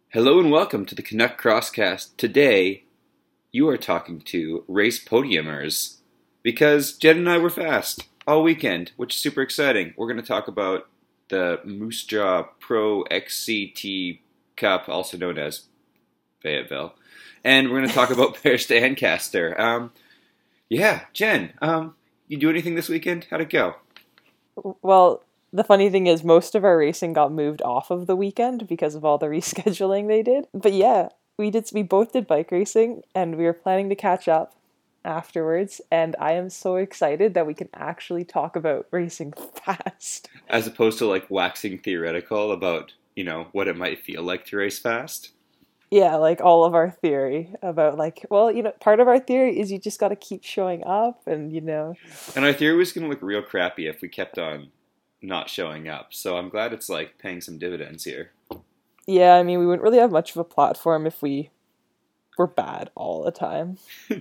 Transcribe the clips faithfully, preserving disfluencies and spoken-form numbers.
Hello and welcome to the Canuck Crosscast. Today, you are talking to race podiumers because Jen and I were fast all weekend, which is super exciting. We're going to talk about the Moose Jaw Pro X C T Cup, also known as Fayetteville, and we're going to talk about Bear Stancaster. Um, yeah, Jen, um, you do anything this weekend? How'd it go? Well, the funny thing is most of our racing got moved off of the weekend because of all the rescheduling they did. But yeah, we did we both did bike racing and we were planning to catch up afterwards, and I am so excited that we can actually talk about racing fast. As opposed to like waxing theoretical about, you know, what it might feel like to race fast. Yeah, like all of our theory about like, well, you know, part of our theory is you just got to keep showing up and, you know. And our theory was going to look real crappy if we kept on not showing up. So I'm glad it's like paying some dividends here. Yeah, I mean, we wouldn't really have much of a platform if we were bad all the time.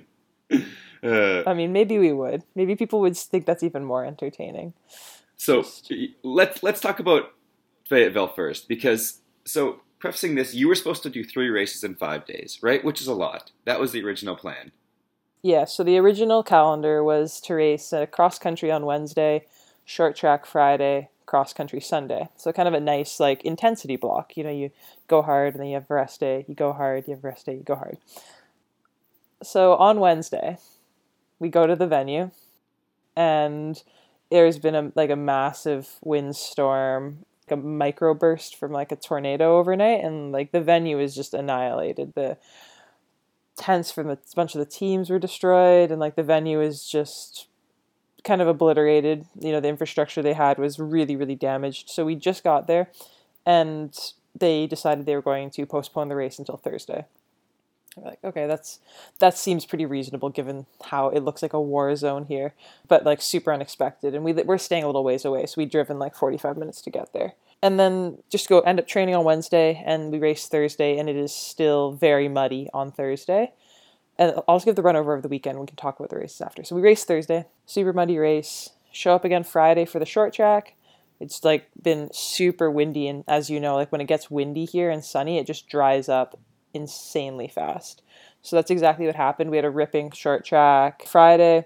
uh, I mean, maybe we would. Maybe people would think that's even more entertaining. So Just... let's let's talk about Fayetteville first, because so prefacing this, you were supposed to do three races in five days, right? Which is a lot. That was the original plan. Yeah, so the original calendar was to race uh, cross country on Wednesday, short track Friday, cross country Sunday. So kind of a nice like intensity block. You know, you go hard and then you have rest day. You go hard, you have rest day, you go hard. So on Wednesday, we go to the venue, and there's been a like a massive windstorm, like a microburst from like a tornado overnight, and like the venue is just annihilated. The tents from a bunch of the teams were destroyed, and like the venue is just kind of obliterated. You know, the infrastructure they had was really, really damaged. So we just got there, and they decided they were going to postpone the race until Thursday. I'm like, okay, that's that seems pretty reasonable given how it looks like a war zone here, but like super unexpected. And we we're staying a little ways away, so we'd driven like forty-five minutes to get there. And then just go end up training on Wednesday, and we race Thursday, and it is still very muddy on Thursday. And I'll just give the run over of the weekend. We can talk about the races after. So we race Thursday, super muddy race. Show up again Friday for the short track. It's like been super windy, and as you know, like when it gets windy here and sunny, it just dries up insanely fast. So that's exactly what happened. We had a ripping short track Friday,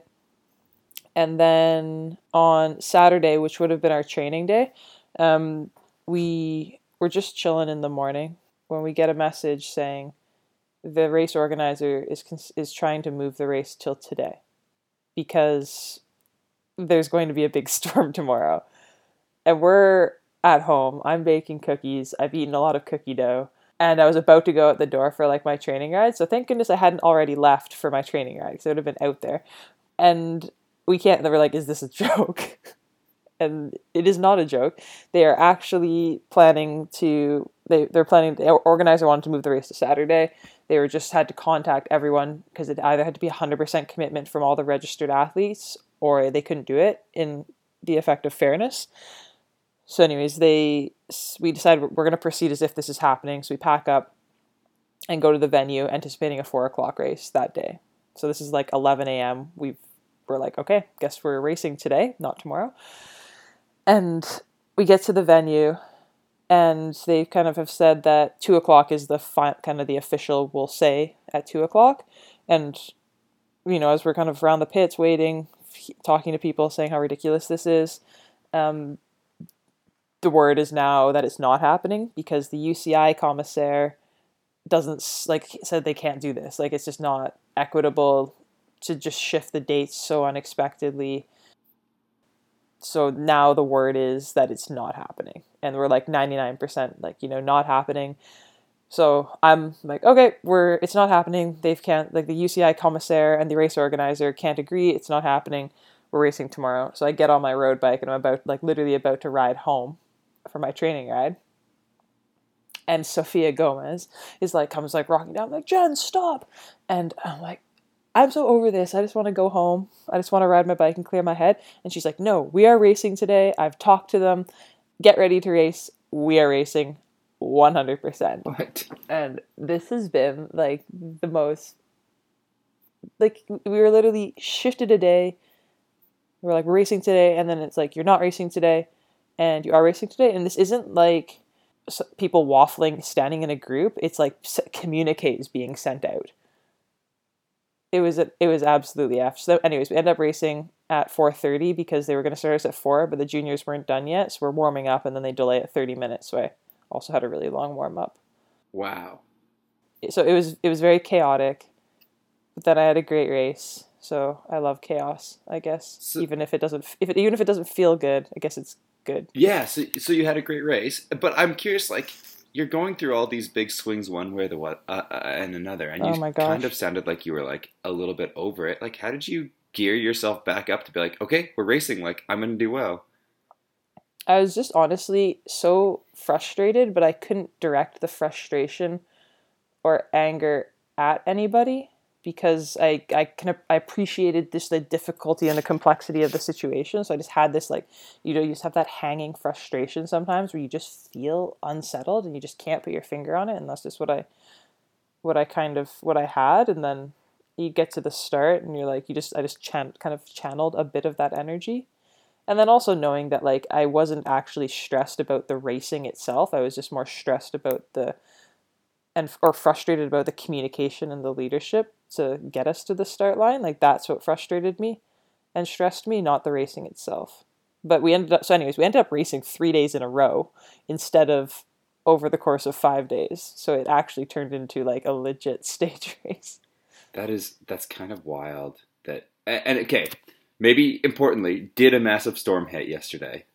and then on Saturday, which would have been our training day, um, we were just chilling in the morning when we get a message saying the race organizer is is trying to move the race till today because there's going to be a big storm tomorrow. And we're at home. I'm baking cookies. I've eaten a lot of cookie dough. And I was about to go out the door for like my training ride. So thank goodness I hadn't already left for my training ride because I would have been out there. And we can't, they were like, is this a joke? And it is not a joke. They are actually planning to, they, they're planning, the organizer wanted to move the race to Saturday. They were just had to contact everyone because it either had to be one hundred percent commitment from all the registered athletes or they couldn't do it in the effect of fairness. So anyways, they we decided we're going to proceed as if this is happening. So we pack up and go to the venue anticipating a four o'clock race that day. So this is like eleven a.m. We've, we're like, okay, guess we're racing today, not tomorrow. And we get to the venue, and they kind of have said that two o'clock is the fi- kind of the official will say at two o'clock. And, you know, as we're kind of around the pits waiting, talking to people, saying how ridiculous this is, um, the word is now that it's not happening because the U C I commissaire doesn't, like, said they can't do this. Like, it's just not equitable to just shift the dates so unexpectedly. So now the word is that it's not happening. And we're like ninety-nine percent like, you know, not happening. So I'm like, okay, we're, it's not happening. They've can't, like the U C I commissaire and the race organizer can't agree. It's not happening. We're racing tomorrow. So I get on my road bike and I'm about, like literally about to ride home for my training ride. And Sophia Gomez is like, comes like rocking down, I'm like, Jen, stop. And I'm like, I'm so over this. I just want to go home. I just want to ride my bike and clear my head. And she's like, no, we are racing today. I've talked to them. Get ready to race. We are racing one hundred percent. What? And this has been like the most, like we were literally shifted a day. We're like, we're racing today. And then it's like, you're not racing today and you are racing today. And this isn't like people waffling, standing in a group. It's like communique is being sent out. It was a, it was absolutely F. So anyways, we ended up racing at four thirty because they were going to start us at four, but the juniors weren't done yet, so we're warming up, and then they delay it thirty minutes. So I also had a really long warm up. Wow. So it was it was very chaotic, but then I had a great race. So I love chaos, I guess. So, even if it doesn't if it, even if it doesn't feel good, I guess it's good. Yeah, so so you had a great race, but I'm curious, like, you're going through all these big swings one way or the what uh, uh, and another, and you oh my gosh. kind of sounded like you were like a little bit over it. Like, how did you gear yourself back up to be like, okay, we're racing, like I'm gonna do well? I was just honestly so frustrated, but I couldn't direct the frustration or anger at anybody because I I can I appreciated this the difficulty and the complexity of the situation. So I just had this, like, you know, you just have that hanging frustration sometimes where you just feel unsettled and you just can't put your finger on it, and that's just what I what I kind of what I had. And then you get to the start and you're like, you just I just chan- kind of channeled a bit of that energy. And then also knowing that, like, I wasn't actually stressed about the racing itself. I was just more stressed about the and or frustrated about the communication and the leadership to get us to the start line. Like, that's what frustrated me and stressed me, not the racing itself. But we ended up so anyways, we ended up racing three days in a row instead of over the course of five days. So it actually turned into like a legit stage race. That is that's kind of wild. That and, and okay, maybe importantly, did a massive storm hit yesterday?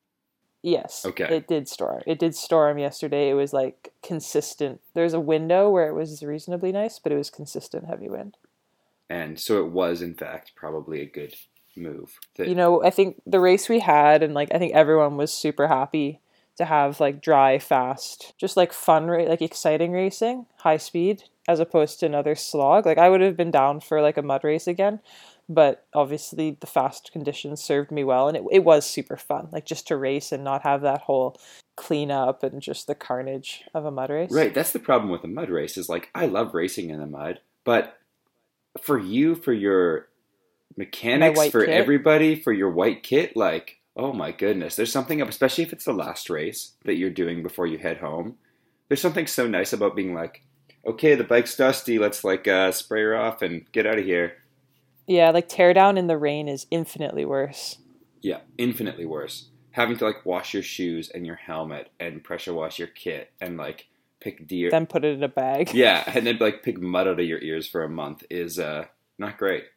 Yes. Okay. It did storm. It did storm yesterday. It was like consistent. There's a window where it was reasonably nice, but it was consistent heavy wind. And so it was, in fact, probably a good move. That... You know, I think the race we had, and like I think everyone was super happy to have like dry, fast, just like fun, like exciting racing, high speed, as opposed to another slog. Like I would have been down for like a mud race again. But obviously the fast conditions served me well, and it it was super fun, like just to race and not have that whole cleanup and just the carnage of a mud race. Right, that's the problem with a mud race is like I love racing in the mud, but for you, for your mechanics, for kit. everybody, for your white kit, like, oh my goodness, there's something up, especially if it's the last race that you're doing before you head home. There's something so nice about being like, okay, the bike's dusty, let's like uh, spray her off and get out of here. Yeah, like teardown in the rain is infinitely worse. Yeah, infinitely worse. Having to like wash your shoes and your helmet and pressure wash your kit and like pick deer. Then put it in a bag. Yeah, and then like pick mud out of your ears for a month is uh, not great.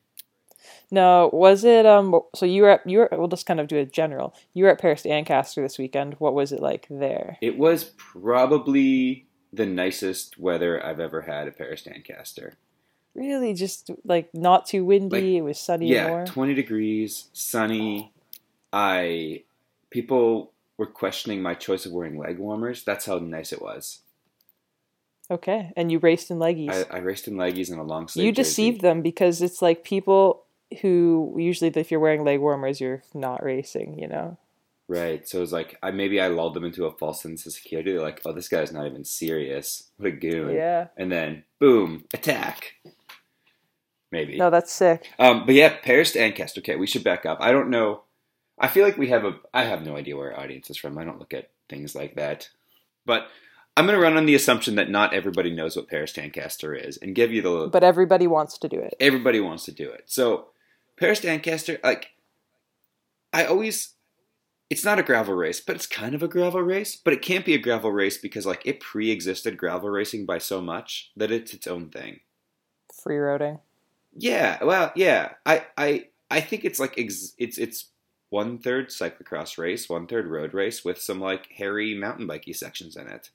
No, was it, um, so you were at, you were, we'll just kind of do a general. You were at Paris to Ancaster this weekend. What was it like there? It was probably the nicest weather I've ever had at Paris to Ancaster. Really, just like not too windy. Like, it was sunny. Yeah, and warm. twenty degrees, sunny. I people were questioning my choice of wearing leg warmers. That's how nice it was. Okay, and you raced in leggies. I, I raced in leggies and a long sleeve. You deceived jersey. them because it's like people who usually, if you're wearing leg warmers, you're not racing. You know. Right. So it was like I maybe I lulled them into a false sense of security. They're like, "Oh, this guy's not even serious. What a goon!" Yeah. And then boom, attack. Maybe. No, that's sick. Um, but yeah, Paris to Ancaster. Okay, we should back up. I don't know. I feel like we have a. I have no idea where our audience is from. I don't look at things like that. But I'm going to run on the assumption that not everybody knows what Paris to Ancaster is, and give you the. But everybody wants to do it. Everybody wants to do it. So Paris to Ancaster, like, I always. It's not a gravel race, but it's kind of a gravel race. But it can't be a gravel race because like it pre-existed gravel racing by so much that it's its own thing. Free roading. Yeah, well, yeah. I, I, I think it's like ex- it's it's one third cyclocross race, one third road race with some like hairy mountain bikey sections in it.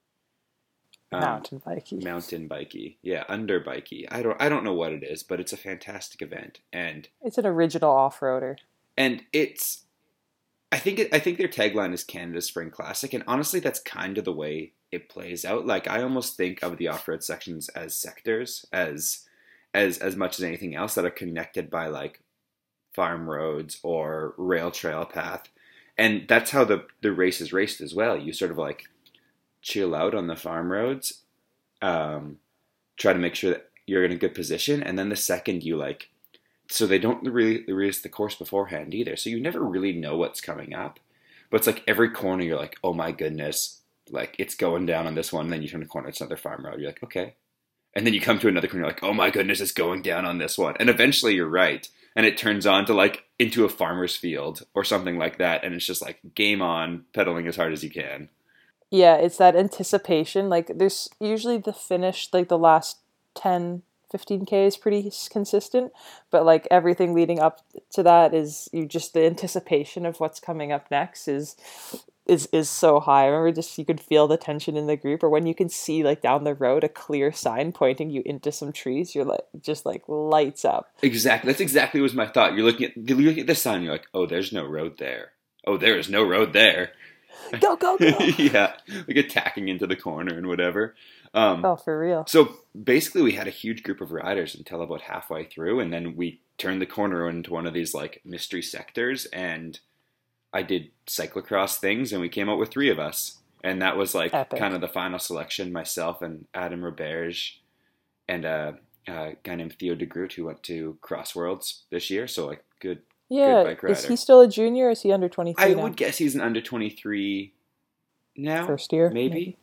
Um, mountain bikey. Mountain bikey, yeah, under bikey. I don't I don't know what it is, but it's a fantastic event, and it's an original off-roader. And it's, I think it, I think their tagline is Canada's Spring Classic, and honestly, that's kind of the way it plays out. Like I almost think of the off-road sections as sectors, as as as much as anything else that are connected by like farm roads or rail trail path. And that's how the, the race is raced as well. You sort of like chill out on the farm roads, um, try to make sure that you're in a good position. And then the second you like, so they don't really race the course beforehand either. So you never really know what's coming up, but it's like every corner you're like, oh my goodness, like it's going down on this one, and then you turn the corner, it's another farm road. You're like, okay. And then you come to another corner, you're like, oh my goodness, it's going down on this one. And eventually you're right. And it turns on to like into a farmer's field or something like that. And it's just like game on, pedaling as hard as you can. Yeah, it's that anticipation. Like there's usually the finish, like the last ten, fifteen K is pretty consistent. But like everything leading up to that is you just the anticipation of what's coming up next is is is so high. I remember just you could feel the tension in the group, or when you can see like down the road a clear sign pointing you into some trees, you're like just like lights up. Exactly. That's exactly what was my thought. You're looking at you're looking at the sign, you're like, oh, there's no road there. Oh, there is no road there. Go, go, go. Yeah. Like attacking into the corner and whatever. Um, oh, for real. So basically we had a huge group of riders until about halfway through, and then we turned the corner into one of these like mystery sectors, and I did cyclocross things, and we came out with three of us. And that was like Epic. Kind of the final selection, myself and Adam Roberge and a, a guy named Theo de Groot who went to Crossworlds this year. So like good, yeah. good bike rider. Is he still a junior or is he under twenty-three I now? would guess he's an under twenty-three now. First year? Maybe. maybe.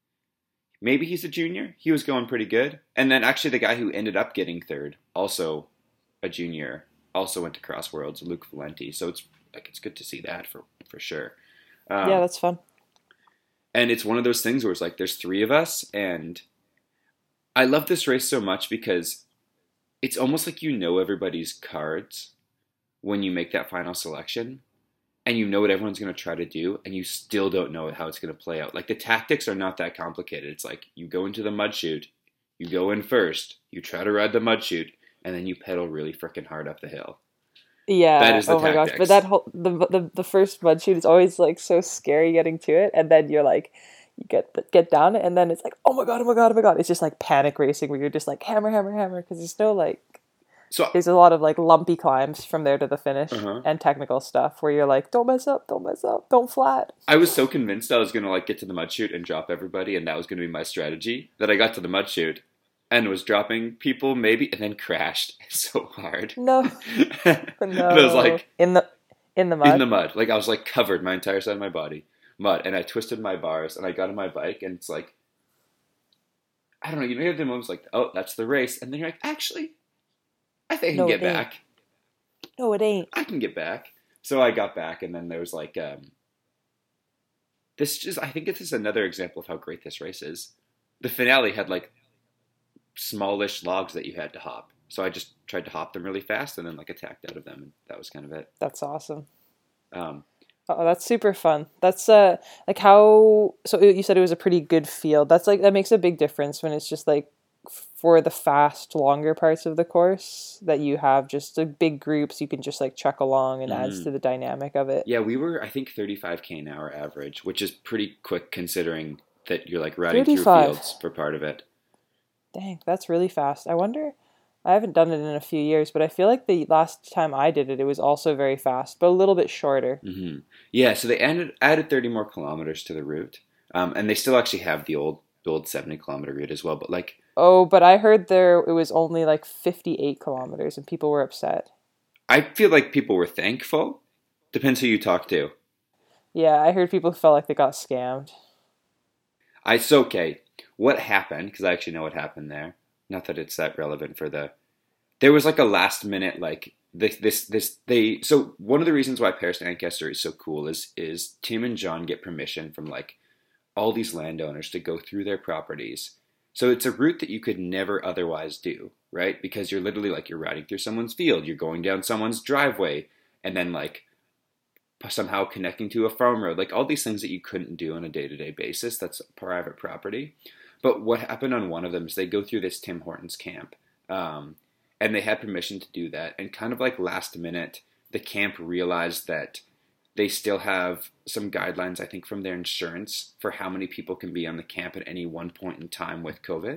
Maybe he's a junior. He was going pretty good. And then actually the guy who ended up getting third, also a junior, also went to Crossworlds, Luke Valenti. So it's like it's good to see that for, for sure. Um, yeah, that's fun. And it's one of those things where it's like there's three of us, and I love this race so much because it's almost like you know everybody's cards when you make that final selection, and you know what everyone's going to try to do, and you still don't know how it's going to play out. Like the tactics are not that complicated. It's like you go into the mud chute, you go in first, you try to ride the mud chute, and then you pedal really freaking hard up the hill. Yeah. That is the oh my tactics. gosh. But that whole the, the the first mud chute is always like so scary getting to it, and then you're like you get get down and then it's like oh my god, oh my god, oh my god. It's just like panic racing where you're just like hammer, hammer, hammer because there's no like So there's a lot of like lumpy climbs from there to the finish uh-huh. and technical stuff where you're like don't mess up, don't mess up, don't flat. I was so convinced I was going to like get to the mud chute and drop everybody, and that was going to be my strategy, that I got to the mud chute and was dropping people maybe, and then crashed so hard. No, no. And I was like in the in the mud. In the mud, like I was like covered my entire side of my body, mud, and I twisted my bars, and I got on my bike, and it's like I don't know, you know, you have the moments like, oh, that's the race, and then you're like, actually, I think I can no, get it ain't. back. No, it ain't. I can get back. So I got back, and then there was like um, this. Just I think this is another example of how great this race is. The finale had like smallish logs that you had to hop. So I just tried to hop them really fast and then like attacked out of them, and that was kind of it. That's awesome. Um, oh, that's super fun. That's uh like how so you said it was a pretty good field. That's like that makes a big difference when it's just like for the fast longer parts of the course that you have just like big groups you can just like chuck along and mm. adds to the dynamic of it. Yeah, we were I think thirty-five K an hour average, which is pretty quick considering that you're like riding thirty-five through fields for part of it. Dang, that's really fast. I wonder, I haven't done it in a few years, but I feel like the last time I did it, it was also very fast, but a little bit shorter. Mm-hmm. Yeah, so they added, added thirty more kilometers to the route, um, and they still actually have the old the old seventy kilometer route as well, but like... Oh, but I heard there it was only like fifty-eight kilometers, and people were upset. I feel like people were thankful. Depends who you talk to. Yeah, I heard people felt like they got scammed. I, it's okay. What happened, because I actually know what happened there. Not that it's that relevant for the... There was like a last minute, like, this, this, this, they... So one of the reasons why Paris to Ancaster is so cool is, is Tim and John get permission from, like, all these landowners to go through their properties. So it's a route that you could never otherwise do, right? Because you're literally, like, you're riding through someone's field, you're going down someone's driveway, and then, like, somehow connecting to a farm road. Like, all these things that you couldn't do on a day-to-day basis. That's private property. But what happened on one of them is they go through this Tim Hortons camp, um, and they had permission to do that. And kind of like last minute, the camp realized that they still have some guidelines, I think, from their insurance for how many people can be on the camp at any one point in time with COVID.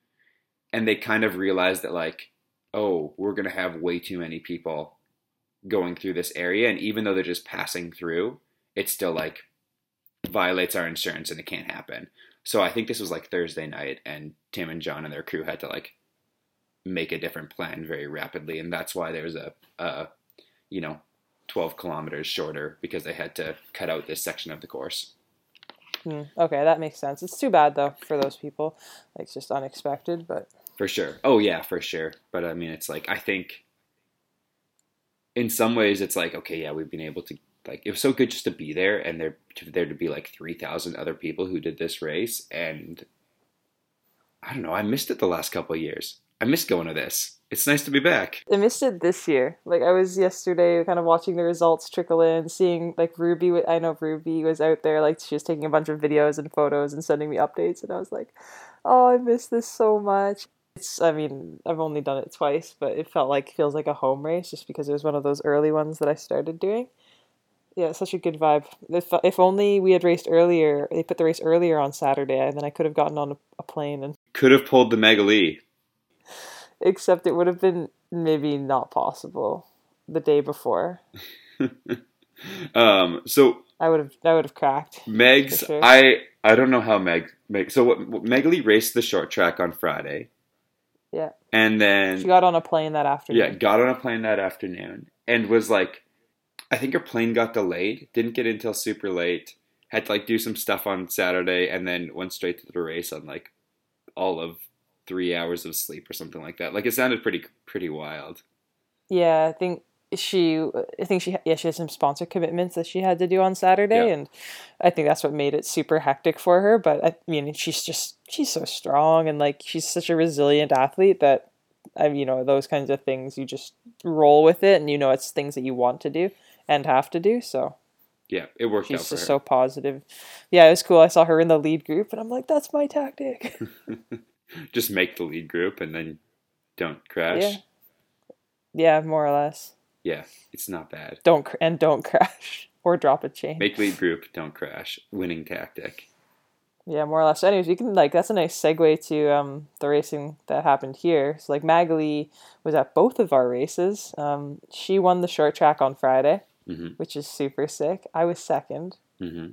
And they kind of realized that, like, oh, we're going to have way too many people going through this area. And even though they're just passing through, it still, like, violates our insurance and it can't happen. So I think this was like Thursday night, and Tim and John and their crew had to like make a different plan very rapidly, and that's why there was a, a you know, twelve kilometers shorter, because they had to cut out this section of the course. Mm, okay, that makes sense. It's too bad though for those people. Like it's just unexpected, but For sure. Oh yeah, for sure. But I mean, it's like I think in some ways it's like okay, yeah, we've been able to like it was so good just to be there and there to there to be like three thousand other people who did this race and I don't know, I missed it the last couple of years. I missed going to this. It's nice to be back. I missed it this year. Like I was yesterday, kind of watching the results trickle in, seeing like Ruby. wa- I know Ruby was out there, like she was taking a bunch of videos and photos and sending me updates, and I was like, "Oh, I miss this so much." It's, I mean, I've only done it twice, but it felt like feels like a home race just because it was one of those early ones that I started doing. Yeah, it's such a good vibe. If if only we had raced earlier, they put the race earlier on Saturday, and then I could have gotten on a, a plane and Could have pulled the Megalee. except it would have been maybe not possible the day before. um, so I would have I would have cracked Megs, for sure. I I don't know how Meg Meg. So what, what Megalee raced the short track on Friday, Yeah, and then she got on a plane that afternoon. yeah, got on a plane that afternoon, and was like, I think her plane got delayed, didn't get in till super late, had to like do some stuff on Saturday, and then went straight to the race on like all of three hours of sleep or something like that. Like it sounded pretty pretty wild. Yeah, I think she I think she yeah she had some sponsor commitments that she had to do on Saturday, Yeah. and I think that's what made it super hectic for her. But I mean, she's just she's so strong, and like she's such a resilient athlete that I you know those kinds of things you just roll with it, and you know it's things that you want to do and have to do. So Yeah, it worked out she's for just her. so positive. Yeah, it was cool. I saw her in the lead group, and I'm like, that's my tactic. Just make the lead group and then don't crash. Yeah. Yeah, more or less. Yeah, it's not bad. Don't cr- and don't crash or drop a chain. Make lead group, don't crash. Winning tactic. Yeah, more or less. So anyways, you can like that's a nice segue to um the racing that happened here. So like Magali was at both of our races. Um, she won the short track on Friday, hmm which is super sick. I was second. hmm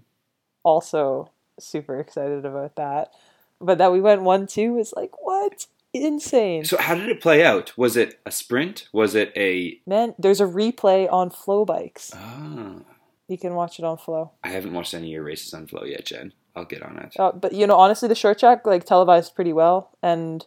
Also super excited about that. But that we went one two was like what? Insane. So how did it play out? Was it a sprint? Was it a... Man, there's a replay on Flow Bikes. Ah, You can watch it on Flow. I haven't watched any of your races on Flow yet, Jen. I'll get on it. Uh, but you know, honestly, the short track like televised pretty well, and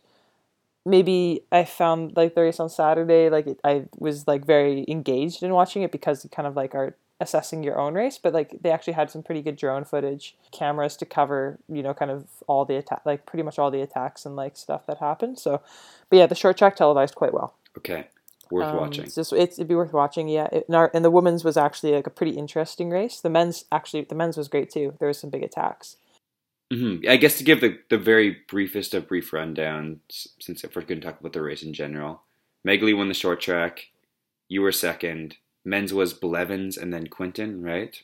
maybe I found like the race on Saturday, like it, I was like very engaged in watching it because you kind of like are assessing your own race, but like they actually had some pretty good drone footage, cameras to cover, you know, kind of all the attack, like pretty much all the attacks and like stuff that happened. So, but yeah, the short track televised quite well. Okay, worth Um, watching. It's just it's, it'd be worth watching. Yeah, it, and, our, and the women's was actually like a pretty interesting race. The men's actually the men's was great too. There was some big attacks. hmm I guess to give the, the very briefest of brief rundown, s- since if we're going to talk about the race in general, Megalee won the short track. You were second. Men's was Blevins and then Quinton, right?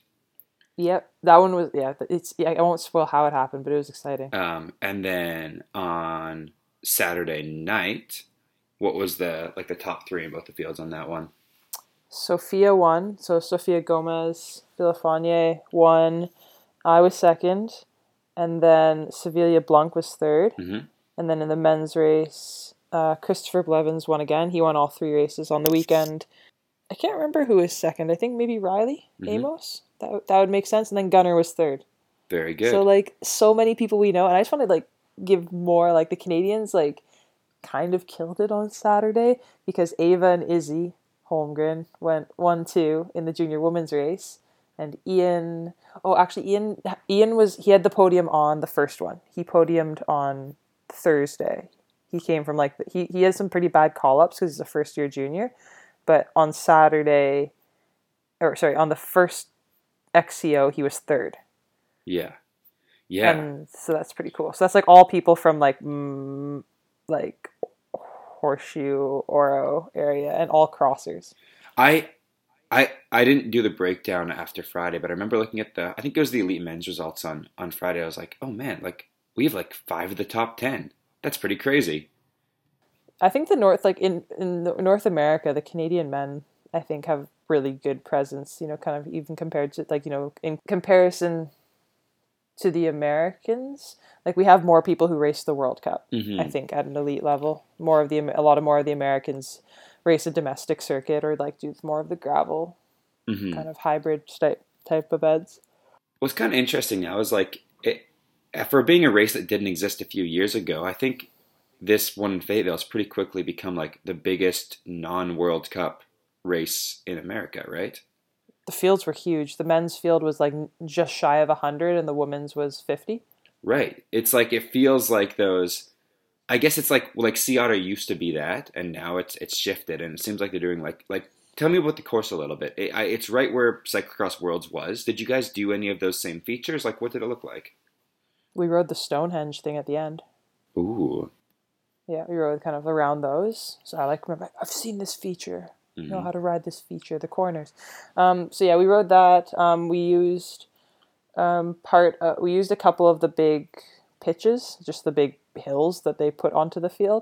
Yep, that one was yeah. It's yeah. I won't spoil how it happened, but it was exciting. Um, and then on Saturday night, what was the like the top three in both the fields on that one? Sophia won. So Sophia Gomez Villafane won. I was second, and then Sevilla Blanc was third. Mm-hmm. And then in the men's race, uh, Christopher Blevins won again. He won all three races on the weekend. I can't remember who was second. I think maybe Riley Mhm. Amos. That w- that would make sense. And then Gunnar was third. Very good. So like so many people we know, and I just want to like give more like the Canadians like kind of killed it on Saturday because Ava and Izzy Holmgren went one two in the junior women's race, and Ian. Oh, actually, Ian. Ian was he had the podium on the first one. He podiumed on Thursday. He came from like he he has some pretty bad call ups because he's a first year junior, but on Saturday, or sorry, on the first X C O he was third. yeah, yeah. And so that's pretty cool. So that's like all people from like mm, like Horseshoe, Oro area, and all crossers. I, I, I didn't do the breakdown after Friday, but I remember looking at the. I think it was the elite men's results on on Friday. I was like, oh man, like we have like five of the top ten. That's pretty crazy. I think the North, like in in the North America, the Canadian men, I think have really good presence. You know, kind of even compared to like you know in comparison to the Americans, like we have more people who race the World Cup. Mm-hmm. I think at an elite level, more of the a lot of more of the Americans race a domestic circuit or like do more of the gravel Mm-hmm. kind of hybrid type type of beds. What's kind of interesting now is like it, for being a race that didn't exist a few years ago, I think this one in Fayetteville has pretty quickly become like the biggest non-World Cup race in America, right? The fields were huge. The men's field was like just shy of one hundred and the women's was fifty. Right. It's like, it feels like those, I guess it's like, like Sea Otter used to be that, and now it's it's shifted, and it seems like they're doing like, like tell me about the course a little bit. It, I, it's right where Cyclocross Worlds was. Did you guys do any of those same features? Like, what did it look like? We rode the Stonehenge thing at the end. Ooh. Yeah, we rode kind of around those. So I like, remember, I've seen this feature. I know how to ride this feature, the corners. Um, so yeah, we rode that. Um, we used um, part. Uh, we used a couple of the big pitches, just the big hills that they put onto the field.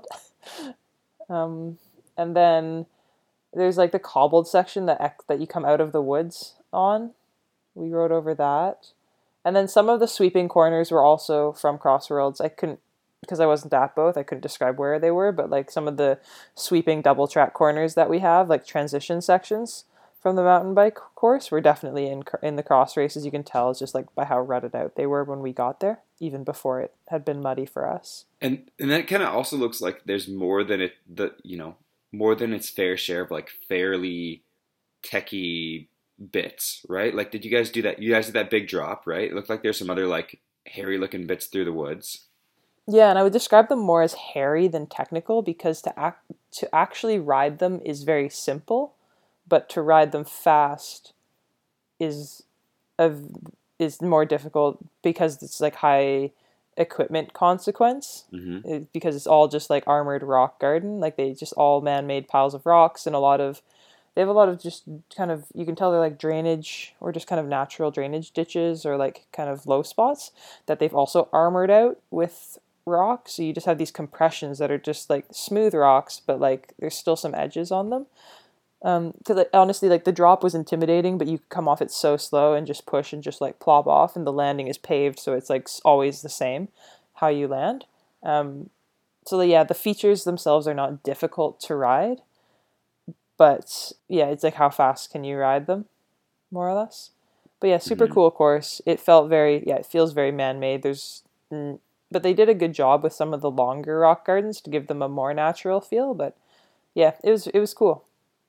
um, and then there's like the cobbled section that that you come out of the woods on. We rode over that, and then some of the sweeping corners were also from Crossworlds. I couldn't. Because I wasn't at both, I couldn't describe where they were, but like some of the sweeping double track corners that we have, like transition sections from the mountain bike course, were definitely in in the cross races. You can tell just like by how rutted out they were when we got there, even before it had been muddy for us. And and that kind of also looks like there's more than it, the you know, more than its fair share of like fairly techie bits, right? Like, did you guys do that? You guys did that big drop, right? It looked like there's some other like hairy looking bits through the woods. Yeah, and I would describe them more as hairy than technical, because to act to actually ride them is very simple, but to ride them fast is a, is more difficult because it's like high equipment consequence. Mm-hmm. It, because it's all just like armored rock garden, like they just all man-made piles of rocks, and a lot of they have a lot of just kind of, you can tell they're like drainage or just kind of natural drainage ditches or like kind of low spots that they've also armored out with rocks. So you just have these compressions that are just like smooth rocks, but like there's still some edges on them. Um, because like, honestly, like the drop was intimidating, but you come off it so slow and just push and just like plop off, and the landing is paved, so it's like always the same how you land. Um, so yeah, the features themselves are not difficult to ride, but yeah, it's like how fast can you ride them, more or less. But yeah, super mm-hmm. cool course. It felt very, yeah, it feels very man-made. There's mm, But they did a good job with some of the longer rock gardens to give them a more natural feel. But yeah, it was it was cool.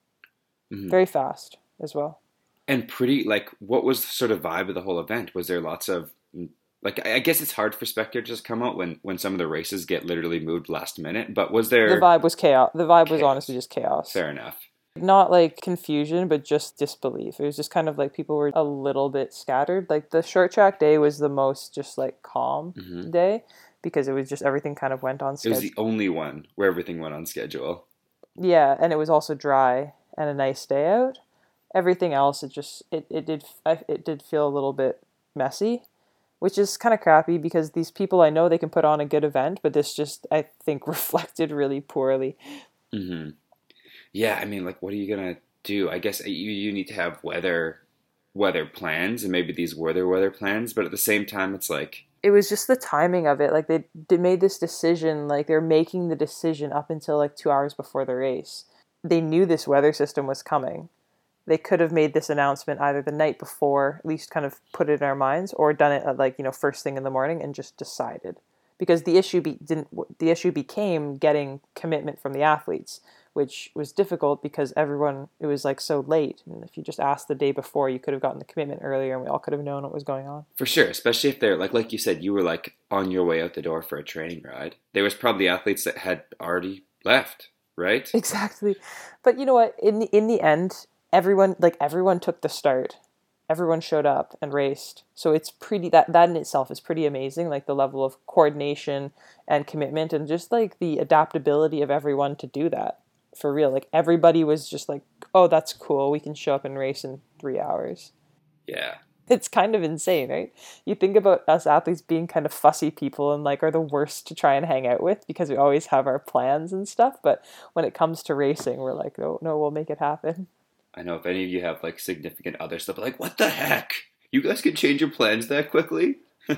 Mm-hmm. Very fast as well. And pretty, like, what was the sort of vibe of the whole event? Was there lots of, like, I guess it's hard for spectators to come out when, when some of the races get literally moved last minute, but was there... The vibe was chaos. The vibe was chaos. Honestly just chaos. Fair enough. Not like confusion, but just disbelief. It was just kind of like people were a little bit scattered. Like the short track day was the most just like calm mm-hmm. day, because it was just everything kind of went on schedule. It was the only one where everything went on schedule. Yeah, and it was also dry and a nice day out. Everything else, it just it it did it did feel a little bit messy, which is kind of crappy because these people, I know they can put on a good event, but this just, I think, reflected really poorly. Mm-hmm. Yeah, I mean, like, what are you gonna do? I guess you you need to have weather weather plans, and maybe these were their weather plans, but at the same time, it's like, it was just the timing of it. Like they, they made this decision, like they're making the decision up until like two hours before the race. They knew this weather system was coming. They could have made this announcement either the night before, at least kind of put it in our minds, or done it at like, you know, first thing in the morning and just decided. Because the issue be, didn't the issue became getting commitment from the athletes, which was difficult because everyone, it was like so late. And if you just asked the day before, you could have gotten the commitment earlier and we all could have known what was going on. For sure, especially if they're, like like you said, you were like on your way out the door for a training ride. There was probably athletes that had already left, right? Exactly. But you know what? In the, in the end, everyone, like everyone took the start. Everyone showed up and raced. So it's pretty, that, that in itself is pretty amazing. Like the level of coordination and commitment and just like the adaptability of everyone to do that. For real, like everybody was just like, oh, that's cool, we can show up and race in three hours. Yeah. It's kind of insane, right? You think about us athletes being kind of fussy people and like are the worst to try and hang out with because we always have our plans and stuff. But when it comes to racing, we're like, no, no, we'll make it happen. I know if any of you have like significant others, they'll be like, what the heck? You guys can change your plans that quickly?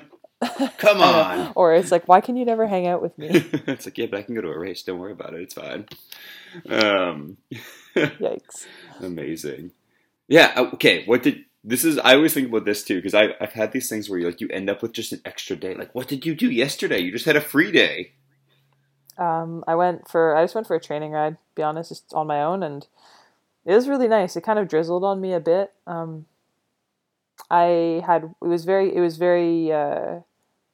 Come on. Or it's like, why can you never hang out with me? It's like, yeah, but I can go to a race. Don't worry about it. It's fine. Um, Yikes. Amazing. Yeah. Okay. What did This is, I always think about this too, because I've, I've had these things where you like you end up with just an extra day. Like, what did you do yesterday? You just had a free day. Um, I went for, I just went for a training ride, to be honest, just on my own, and it was really nice. It kind of drizzled on me a bit. Um, I had, it was very, it was very, uh,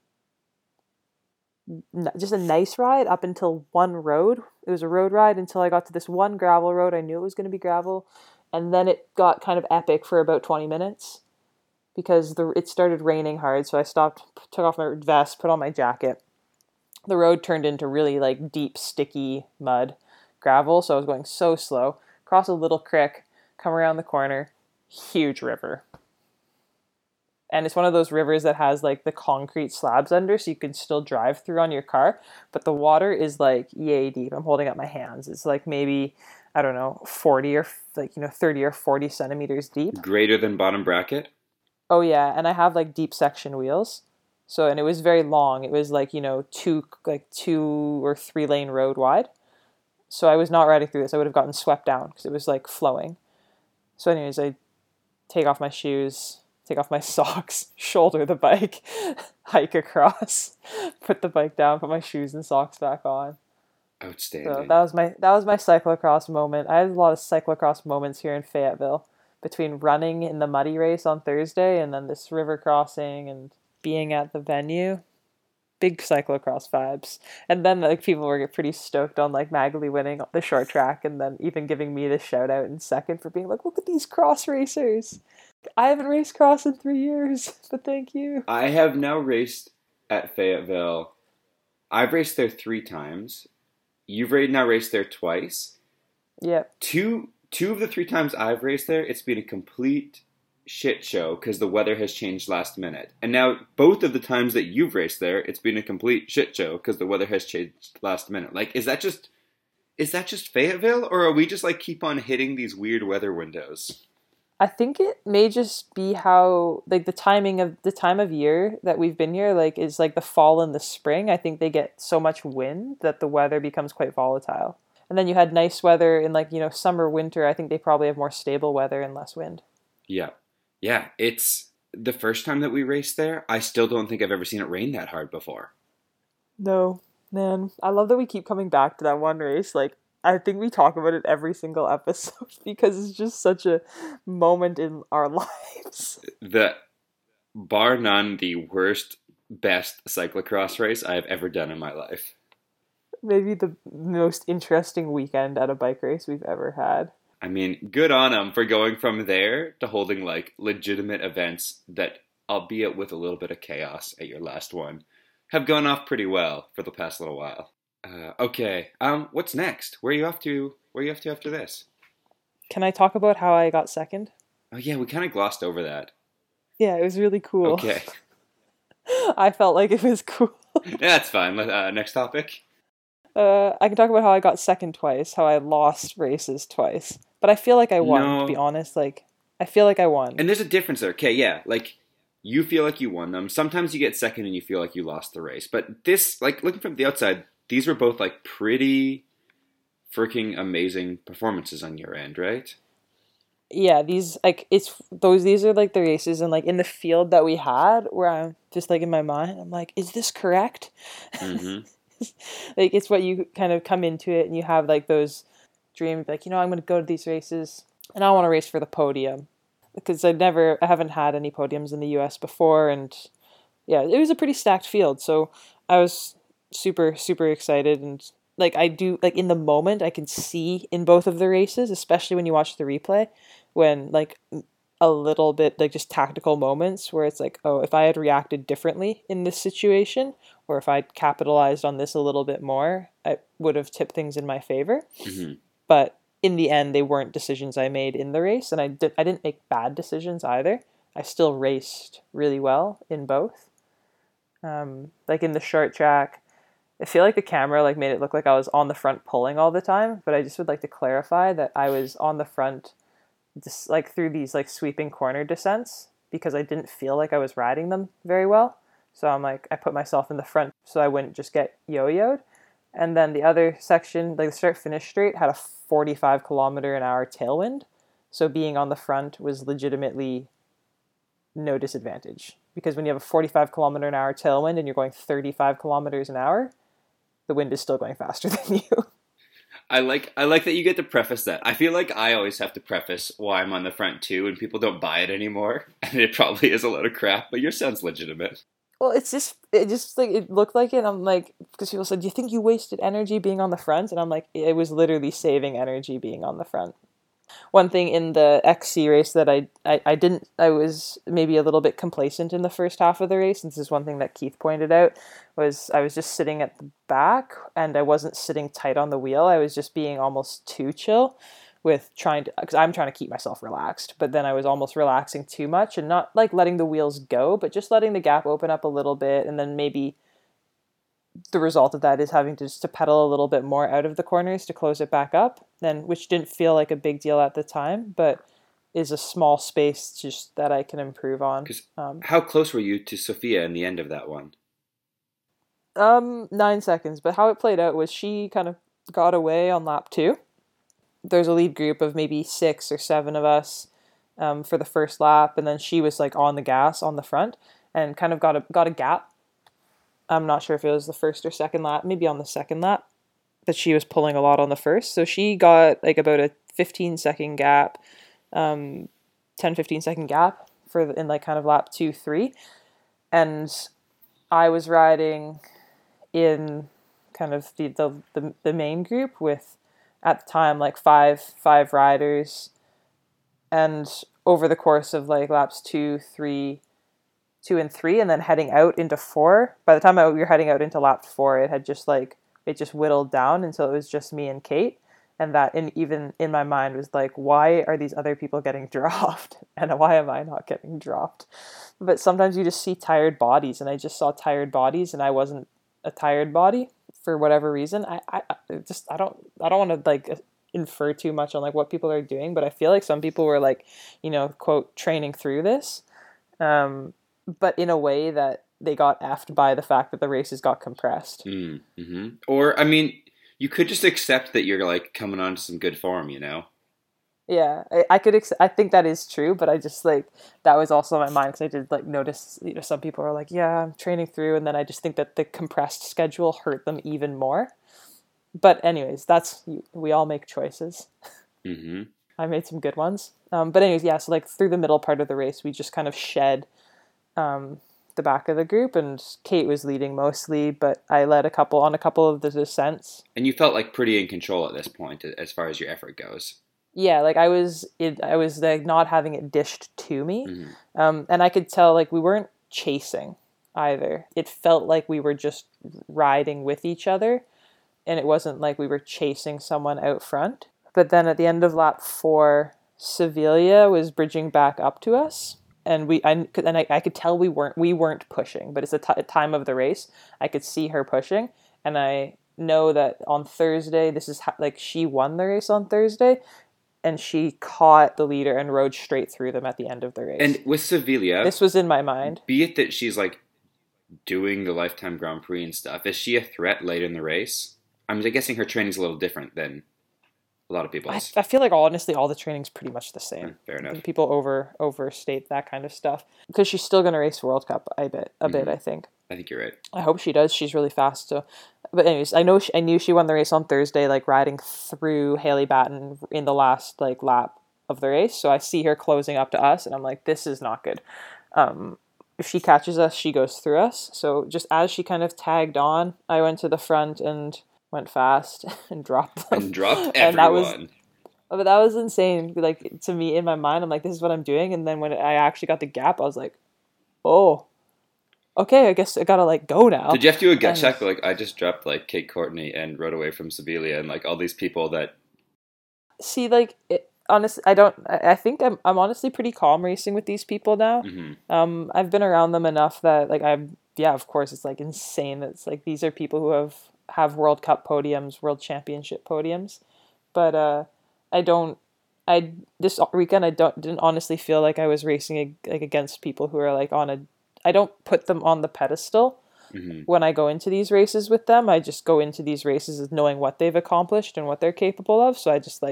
just a nice ride up until one road. It was a road ride until I got to this one gravel road. I knew it was going to be gravel. And then it got kind of epic for about twenty minutes because the it started raining hard. So I stopped, took off my vest, put on my jacket. The road turned into really like deep, sticky mud gravel. So I was going so slow. Cross a little creek, come around the corner, huge river. And it's one of those rivers that has like the concrete slabs under so you can still drive through on your car. But the water is like yay deep. I'm holding up my hands. It's like maybe, I don't know, forty or like, you know, thirty or forty centimeters deep. Greater than bottom bracket? Oh yeah. And I have like deep section wheels. So, and it was very long. It was like, you know, two, like two or three lane road wide. So I was not riding through this. I would have gotten swept down because it was like flowing. So anyways, I take off my shoes, take off my socks, shoulder the bike, hike across, put the bike down, put my shoes and socks back on. Outstanding. So that was my that was my cyclocross moment. I had a lot of cyclocross moments here in Fayetteville between running in the muddy race on Thursday and then this river crossing and being at the venue. Big cyclocross vibes. And then like people were pretty stoked on like Magali winning the short track and then even giving me the shout out in second for being like, look at these cross racers. I haven't raced cross in three years, but thank you. I have now raced at Fayetteville. I've raced there three times. You've now raced there twice. Yep. Two two of the three times I've raced there, it's been a complete shit show because the weather has changed last minute. And now both of the times that you've raced there, it's been a complete shit show because the weather has changed last minute. Like, is that just is that just Fayetteville, or are we just like keep on hitting these weird weather windows? I think it may just be how, like, the timing of the time of year that we've been here, like, is like the fall and the spring. I think they get so much wind that the weather becomes quite volatile. And then you had nice weather in, like, you know, summer, winter. I think they probably have more stable weather and less wind. Yeah. Yeah. It's the first time that we raced there. I still don't think I've ever seen it rain that hard before. No, man. I love that we keep coming back to that one race. Like, I think we talk about it every single episode because it's just such a moment in our lives. The, bar none, the worst, best cyclocross race I have ever done in my life. Maybe the most interesting weekend at a bike race we've ever had. I mean, good on them for going from there to holding, like, legitimate events that, albeit with a little bit of chaos at your last one, have gone off pretty well for the past little while. Uh, okay, um, what's next? Where are you off to? Where are you off to after this? Can I talk about how I got second? Oh yeah, we kind of glossed over that. Yeah, it was really cool. Okay. I felt like it was cool. Yeah, that's fine. Uh, next topic. Uh, I can talk about how I got second twice, how I lost races twice. But I feel like I won, no. to be honest. Like, I feel like I won. And there's a difference there. Okay, yeah, like, you feel like you won them. Sometimes you get second and you feel like you lost the race. But this, like, looking from the outside, these were both, like, pretty freaking amazing performances on your end, right? Yeah, these, like, it's, those, these are, like, the races, and, like, in the field that we had, where I'm just, like, in my mind, I'm like, is this correct? Mm-hmm. Like, it's what you kind of come into it, and you have, like, those dreams, like, you know, I'm going to go to these races, and I want to race for the podium. Because I never, I haven't had any podiums in the U S before, and, yeah, it was a pretty stacked field, so I was super, super excited, and like I do, like in the moment, I can see in both of the races, especially when you watch the replay, when like a little bit, like just tactical moments where it's like, oh, if I had reacted differently in this situation, or if I'd capitalized on this a little bit more, I would have tipped things in my favor. Mm-hmm. But in the end, they weren't decisions I made in the race, and I, did, I didn't make bad decisions either. I still raced really well in both. Um, like in the short track, I feel like the camera like made it look like I was on the front pulling all the time, but I just would like to clarify that I was on the front just like through these like sweeping corner descents because I didn't feel like I was riding them very well. So I'm like, I put myself in the front so I wouldn't just get yo-yoed. And then the other section, like the start finish straight, had a forty-five kilometer an hour tailwind. So being on the front was legitimately no disadvantage. Because when you have a forty-five kilometer an hour tailwind and you're going thirty-five kilometers an hour, the wind is still going faster than you. I like I like that you get to preface that. I feel like I always have to preface why I'm on the front too, and people don't buy it anymore. And it probably is a load of crap, but yours sounds legitimate. Well, it's just, it just like, it looked like it. I'm like, because people said, do you think you wasted energy being on the front? And I'm like, it was literally saving energy being on the front. One thing in the X C race that I, I, I didn't, I was maybe a little bit complacent in the first half of the race. And this is one thing that Keith pointed out, was I was just sitting at the back and I wasn't sitting tight on the wheel. I was just being almost too chill with trying to, because I'm trying to keep myself relaxed, but then I was almost relaxing too much and not like letting the wheels go, but just letting the gap open up a little bit. And then maybe the result of that is having to just to pedal a little bit more out of the corners to close it back up, then which didn't feel like a big deal at the time, but is a small space just that I can improve on. Um, how close were you to Sophia in the end of that one? Um, nine seconds, but how it played out was she kind of got away on lap two. There's a lead group of maybe six or seven of us um, for the first lap, and then she was like on the gas on the front and kind of got a got a gap. I'm not sure if it was the first or second lap, maybe on the second lap, but she was pulling a lot on the first. So she got like about a fifteen second gap, um, ten, fifteen second gap for the, in like kind of lap two, three. And I was riding in kind of the, the, the, the main group with, at the time, like five five riders, and over the course of like laps two, three, two and three, and then heading out into four. By the time I, we were heading out into lap four, it had just like it just whittled down until it was just me and Kate, and that, and even in my mind was like, why are these other people getting dropped, and why am I not getting dropped? But sometimes you just see tired bodies, and I just saw tired bodies, and I wasn't a tired body. For whatever reason, I, I, I just I don't I don't want to like infer too much on like what people are doing, but I feel like some people were like, you know, quote, training through this, um, but in a way that they got effed by the fact that the races got compressed. Mm-hmm. Or I mean, you could just accept that you're like coming on to some good form, you know. Yeah, I, I could. Ex- I think that is true, but I just like that was also my mind because I did like notice. You know, some people are like, "Yeah, I'm training through," and then I just think that the compressed schedule hurt them even more. But anyways, that's we all make choices. Mm-hmm. I made some good ones. Um, but anyways, yeah. So like through the middle part of the race, we just kind of shed um, the back of the group, and Kate was leading mostly, but I led a couple on a couple of the descents. And you felt like pretty in control at this point, as far as your effort goes. Yeah, like I was, it, I was like not having it dished to me, mm-hmm. um, and I could tell like we weren't chasing either. It felt like we were just riding with each other, and it wasn't like we were chasing someone out front. But then at the end of lap four, Sevilla was bridging back up to us, and we, I, and I, I could tell we weren't, we weren't pushing. But it's a, t- a time of the race, I could see her pushing, and I know that on Thursday, this is how, like she won the race on Thursday. And she caught the leader and rode straight through them at the end of the race. And with Sevilla, this was in my mind. Be it that she's like doing the Lifetime Grand Prix and stuff, is she a threat late in the race? I'm guessing her training's a little different than a lot of people's. I, I feel like honestly, all the training's pretty much the same. Fair enough. People over overstate that kind of stuff because she's still going to race World Cup. I bet a mm-hmm. bit. I think. I think you're right. I hope she does. She's really fast. So, but anyways, I know she, I knew she won the race on Thursday, like riding through Haley Batten in the last like lap of the race. So I see her closing up to us, and I'm like, this is not good. Um, if she catches us, she goes through us. So just as she kind of tagged on, I went to the front and went fast and dropped them. And dropped everyone. And that was, but that was insane. Like to me, in my mind, I'm like, this is what I'm doing. And then when I actually got the gap, I was like, oh. Okay, I guess I gotta like go now. Did you have to do a gut and, check? Like I just dropped like Kate Courtney and rode away from Sevilla and like all these people that. See, like it, honestly, I don't. I think I'm. I'm honestly pretty calm racing with these people now. Mm-hmm. Um, I've been around them enough that like I'm. Yeah, of course, it's like insane. It's like these are people who have have World Cup podiums, World Championship podiums, but uh, I don't. I this weekend I don't didn't honestly feel like I was racing like against people who are like on a. I don't put them on the pedestal mm-hmm. when I go into these races with them. I just go into these races knowing what they've accomplished and what they're capable of. So I just like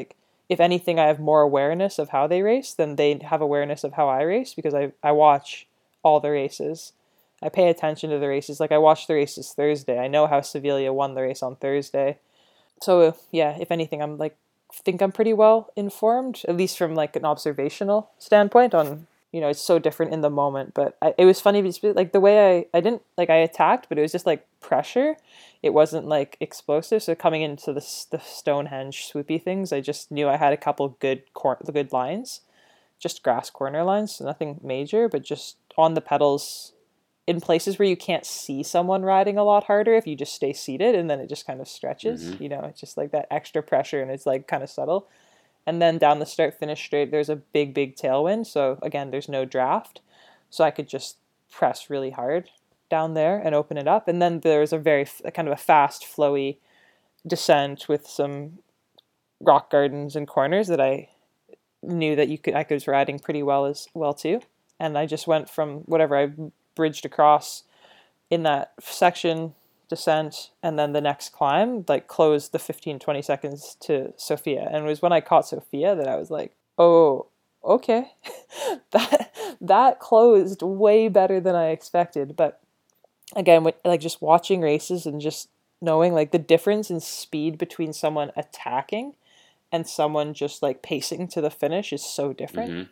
if anything, I have more awareness of how they race than they have awareness of how I race, because I, I watch all the races. I pay attention to the races. Like, I watched the races Thursday. I know how Sevilla won the race on Thursday. So, yeah, if anything, I'm like, think I'm pretty well informed, at least from like an observational standpoint on, you know, it's so different in the moment. But I, it was funny because like the way I, I didn't like I attacked, but it was just like pressure. It wasn't like explosive. So coming into the, the Stonehenge swoopy things, I just knew I had a couple good cor- good lines, just grass corner lines, so nothing major, but just on the pedals in places where you can't see someone riding a lot harder if you just stay seated, and then it just kind of stretches, mm-hmm. you know, it's just like that extra pressure, and it's like kind of subtle. And then down the start finish straight, there's a big, big tailwind. So again, there's no draft. So I could just press really hard down there and open it up. And then there's a very a kind of a fast, flowy descent with some rock gardens and corners that I knew that you could, I was riding pretty well as well too. And I just went from whatever I bridged across in that section, descent, and then the next climb, like closed the fifteen, twenty seconds to Sofia. And it was when I caught Sofia that I was like, oh, okay. that that closed way better than I expected. But again, with, like just watching races and just knowing like the difference in speed between someone attacking and someone just like pacing to the finish is so different. Mm-hmm.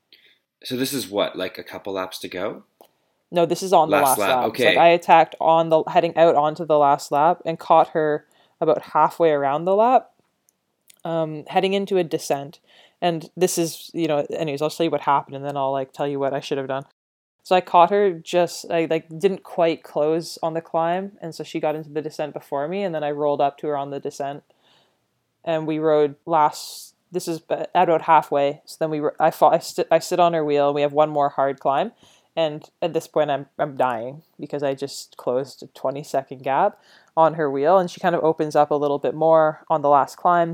So this is what, like a couple laps to go? No, this is on the last, last lap. lap. Okay. So, like I attacked on the heading out onto the last lap and caught her about halfway around the lap, um, heading into a descent. And this is, you know, anyways, I'll tell you what happened and then I'll like tell you what I should have done. So I caught her just, I like didn't quite close on the climb, and so she got into the descent before me, and then I rolled up to her on the descent, and we rode last. This is at about halfway. So then we were. I fall. I sit. I sit on her wheel, and we have one more hard climb, and at this point, I'm I'm dying because I just closed a twenty second gap on her wheel, and she kind of opens up a little bit more on the last climb.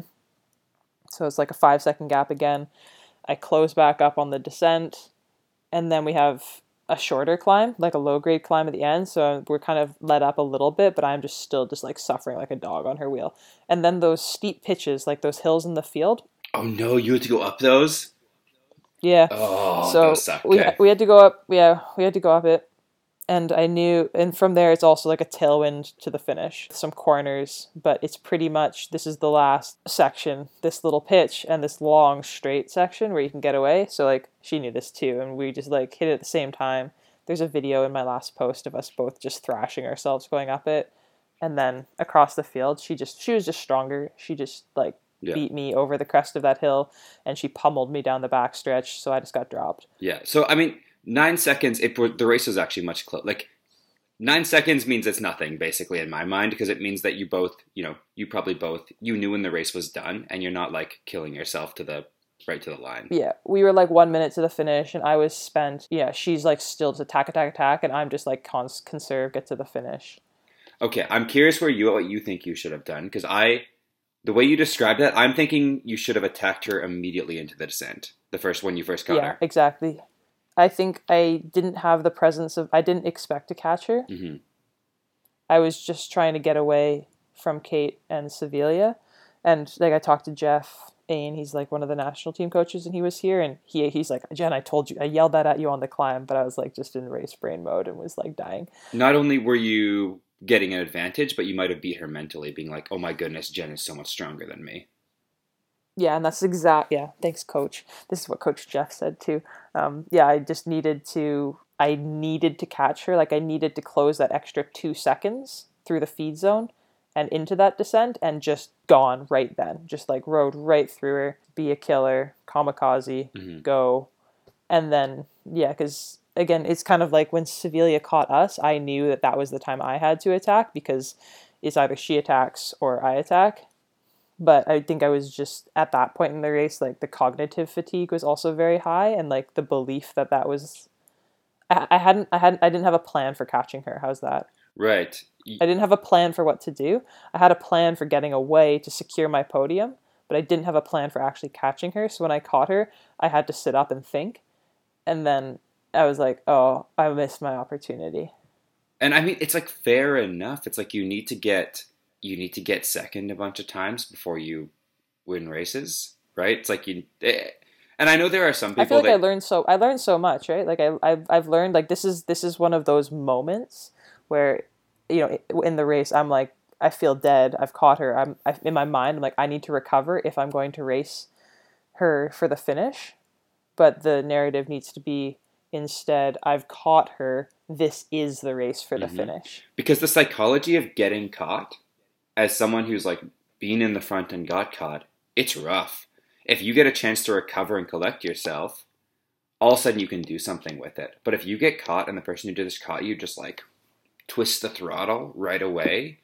So it's like a five second gap again. I close back up on the descent, and then we have a shorter climb, like a low grade climb at the end. So we're kind of let up a little bit, but I'm just still just like suffering like a dog on her wheel. And then those steep pitches, like those hills in the field. Oh no, you had to go up those? Yeah. Oh, so those suck. we Okay. we had to go up. Yeah, we had to go up it. And I knew, and from there, it's also like a tailwind to the finish, some corners, but it's pretty much, this is the last section, this little pitch and this long straight section where you can get away. So like, she knew this too. And we just like hit it at the same time. There's a video in my last post of us both just thrashing ourselves going up it. And then across the field, she just, she was just stronger. She just like yeah. beat me over the crest of that hill, and she pummeled me down the back stretch. So I just got dropped. Yeah. So, I mean, Nine seconds, it, the race was actually much closer. Like, nine seconds means it's nothing, basically, in my mind, because it means that you both, you know, you probably both, you knew when the race was done, and you're not, like, killing yourself to the, right to the line. Yeah, we were, like, one minute to the finish, and I was spent, yeah, she's, like, still to attack, attack, attack, and I'm just, like, cons- conserve, get to the finish. Okay, I'm curious where you, what you think you should have done, because I, the way you described that, I'm thinking you should have attacked her immediately into the descent, the first when you first caught yeah, her. Yeah, exactly. I think I didn't have the presence of, I didn't expect to catch her. Mm-hmm. I was just trying to get away from Kate and Sevilla. And like I talked to Jeff Ain, he's like one of the national team coaches, and he was here, and he he's like, Jen, I told you, I yelled that at you on the climb, but I was like just in race brain mode and was like dying. Not only were you getting an advantage, but you might have beat her mentally, being like, oh my goodness, Jen is so much stronger than me. Yeah, and that's exact. Yeah, thanks, Coach. This is what Coach Jeff said too. Um, yeah, I just needed to. I needed to catch her. Like I needed to close that extra two seconds through the feed zone and into that descent, and just gone right then. Just like rode right through her. Be a killer, kamikaze, mm-hmm. go, and then yeah, because again, it's kind of like when Sevilla caught us. I knew that that was the time I had to attack, because it's either she attacks or I attack. But I think I was just at that point in the race, like the cognitive fatigue was also very high, and like the belief that that was, I, I hadn't, I hadn't, I didn't have a plan for catching her. How's that? Right. I didn't have a plan for what to do. I had a plan for getting away to secure my podium, but I didn't have a plan for actually catching her. So when I caught her, I had to sit up and think, and then I was like, oh, I missed my opportunity. And I mean, it's like fair enough. It's like you need to get. You need to get second a bunch of times before you win races. right? It's like you, eh, and I know there are some I feel people like I that, learned so I learned so much, right? Like I I've, I've learned like this is this is one of those moments where, you know, in the race I'm like I feel dead. I've caught her. I'm I, in my mind I'm like I need to recover if I'm going to race her for the finish, but the narrative needs to be instead I've caught her. This is the race for the Mhm. finish. because the psychology of getting caught, as someone who's like been in the front and got caught, it's rough. If you get a chance to recover and collect yourself, all of a sudden you can do something with it. But if you get caught and the person who did this caught you just like twist the throttle right away,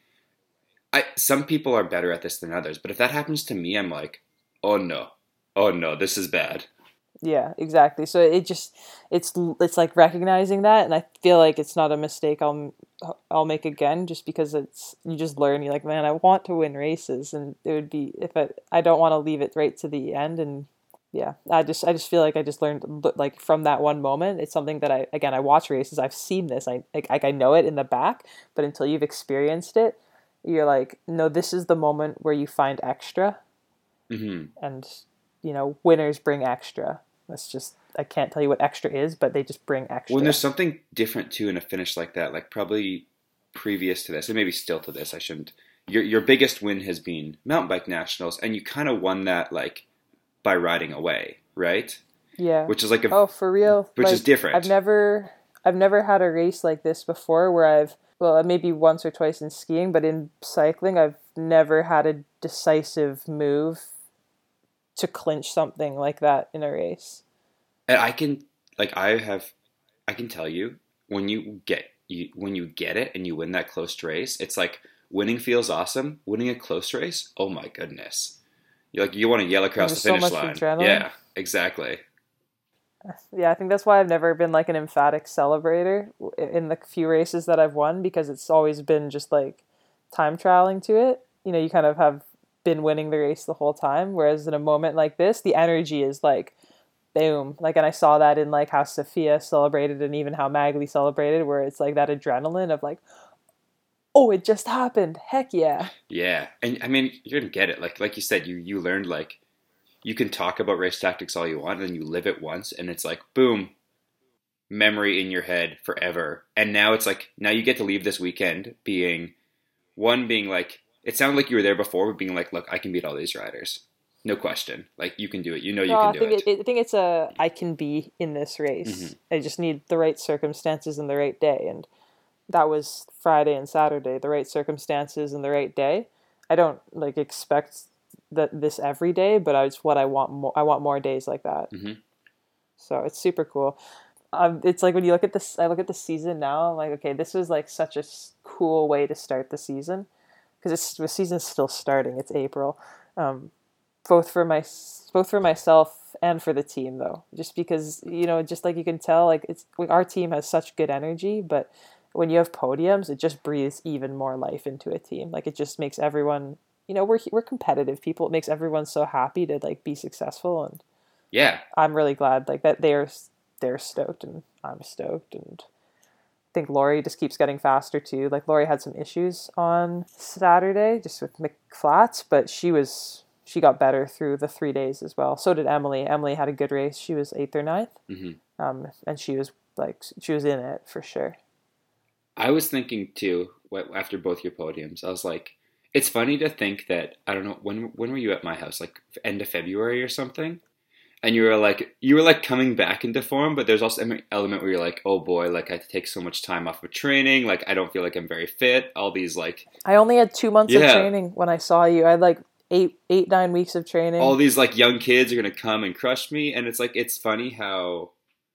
I some people are better at this than others. But if that happens to me, I'm like, oh no, oh no, this is bad. Yeah, exactly. So it just it's it's like recognizing that, and I feel like it's not a mistake I'll I'll make again, just because it's you just learn. You're like, man, I want to win races, and it would be if I I don't want to leave it right to the end, and yeah, I just I just feel like I just learned like from that one moment. It's something that I again I watch races. I've seen this. I like like I know it in the back, but until you've experienced it, you're like, no, this is the moment where you find extra, Hmm. and you know, winners bring extra. That's just I can't tell you what extra is, but they just bring When extra. there's something different too in a finish like that, like probably previous to this, and maybe still to this, I shouldn't. Your your biggest win has been mountain bike nationals, and you kind of won that like by riding away, right? Yeah. Which is like a Oh, for real. which is Like I've different. never I've never had a race like this before where I've well, maybe once or twice in skiing, but in cycling I've never had a decisive move to clinch something like that in a race. And I can like I have I can tell you when you get you when you get it and you win that close race, it's like winning feels awesome. Winning a close race, oh my goodness. You like you want to yell across the There's so finish much line. adrenaline. Yeah, exactly. Yeah, I think that's why I've never been like an emphatic celebrator in the few races that I've won, because it's always been just like time trialing to it. You know, you kind of have been winning the race the whole time, whereas in a moment like this, the energy is like boom. Like, and I saw that in like how Sophia celebrated and even how Magley celebrated, where it's like that adrenaline of like, oh, it just happened. Heck yeah. Yeah. And I mean, you're gonna get it. Like like you said, you you learned like you can talk about race tactics all you want, and then you live it once, and it's like boom, memory in your head forever. And now it's like now you get to leave this weekend being one being like it sounded like you were there before, but being like, look, I can beat all these riders, no question. Like you can do it. You know you No, can I do think it. it, I think it's a I can be in this Hmm. race. I just need the right circumstances and the right day, and that was Friday and Saturday, the right circumstances and the right day. I don't like expect that this every day, but I just what I want more. I want more days like that. Hmm. So it's super cool. Um, it's like when you look at this, I look at the season now. I'm like, okay, this was like such a s- cool way to start the season, because it's the season's still starting. It's April, um, both for my both for myself and for the team though. Just because you know, just like you can tell, like it's like our team has such good energy, but when you have podiums, it just breathes even more life into a team. Like it just makes everyone, you know, we're we're competitive people. It makes everyone so happy to like be successful, and Yeah. I'm really glad like that they're they're stoked and I'm stoked, and I think Lori just keeps getting faster too. Like Lori had some issues on Saturday just with McFlats, but she was she got better through the three days as well. So did Emily. Emily had a good race. She was eighth or ninth, Hmm. um, and she was like she was in it for sure. I was thinking too after both your podiums. I was like, it's funny to think that I don't know when when were you at my house? Like end of February or something? And you were like you were like coming back into form, but there's also an element where you're like, oh boy, like I take so much time off of training, like I don't feel like I'm very fit. All these like I only had two months of yeah, training when I saw you. I had like eight eight nine weeks of all training. these like young kids are gonna come and crush me, and it's like it's funny how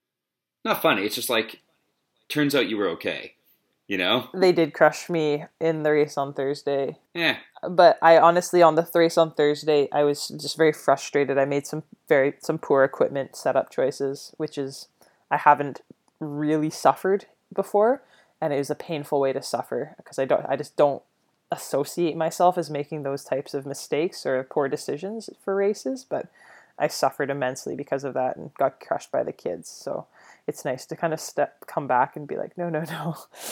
not funny. It's just like turns out you were okay, you know? They did crush me in the race on Thursday. Yeah, But I honestly, on the race on Thursday, I was just very frustrated. I made some very some poor equipment setup choices, which is I haven't really suffered before, and it was a painful way to suffer because I don't I just don't associate myself as making those types of mistakes or poor decisions for races, but I suffered immensely because of that and got crushed by the kids. So it's nice to kind of step come back and be like, no, no, no.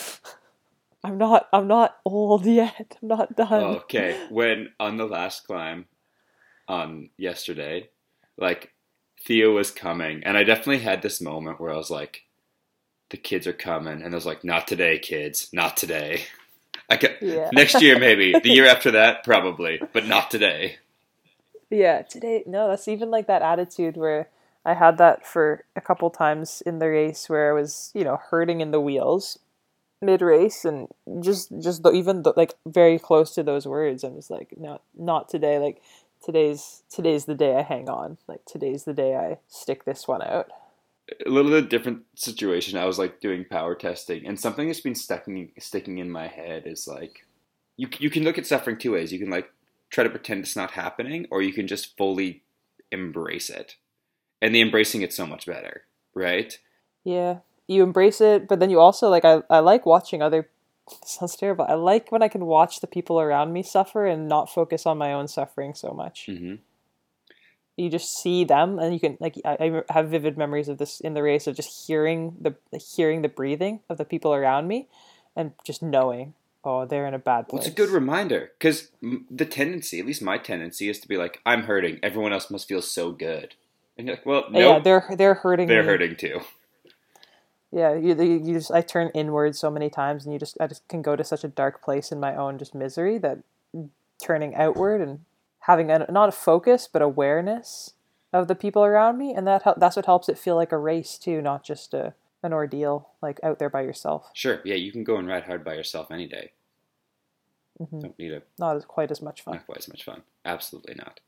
I'm not I'm not old yet. I'm not done. okay. When on the last climb on yesterday, like Theo was coming, and I definitely had this moment where I was like, the kids are coming, and I was like, not today, kids, not today. I can, Yeah. next year maybe, the year after that probably, but not today. Yeah, today, no, that's even like that attitude where I had that for a couple times in the race where I was, you know, hurting in the wheels mid race and just, just the, even the, like very close to those words. I'm just like, not, not today. Like today's, today's the day I hang on. Like today's the day I stick this one out. A little bit different situation. I was like doing power testing, and something that's been sticking, sticking in my head is like, you, you can look at suffering two ways. You can like, try to pretend it's not happening, or you can just fully embrace it. And the embracing it's so much better, right? Yeah. You embrace it, but then you also like I, I like watching other this sounds terrible. I like when I can watch the people around me suffer and not focus on my own suffering so much. Mm-hmm. You just see them, and you can like I, I have vivid memories of this in the race of just hearing the hearing the breathing of the people around me and just knowing, oh, they're in a bad place. Well, it's a good reminder, because the tendency, at least my tendency, is to be like, I'm hurting. Everyone else must feel so good. And you're like, well, no, yeah, they're they're hurting. They're me. hurting too. Yeah, you you just I turn inward so many times, and you just I just can go to such a dark place in my own just misery that turning outward and having a, not a focus but awareness of the people around me, and that that's what helps it feel like a race too, not just a an ordeal like out there by yourself. Sure, yeah, you can go and ride hard by yourself any day. Mm-hmm. Don't need a not as quite as much fun. Not quite as much fun. Absolutely not.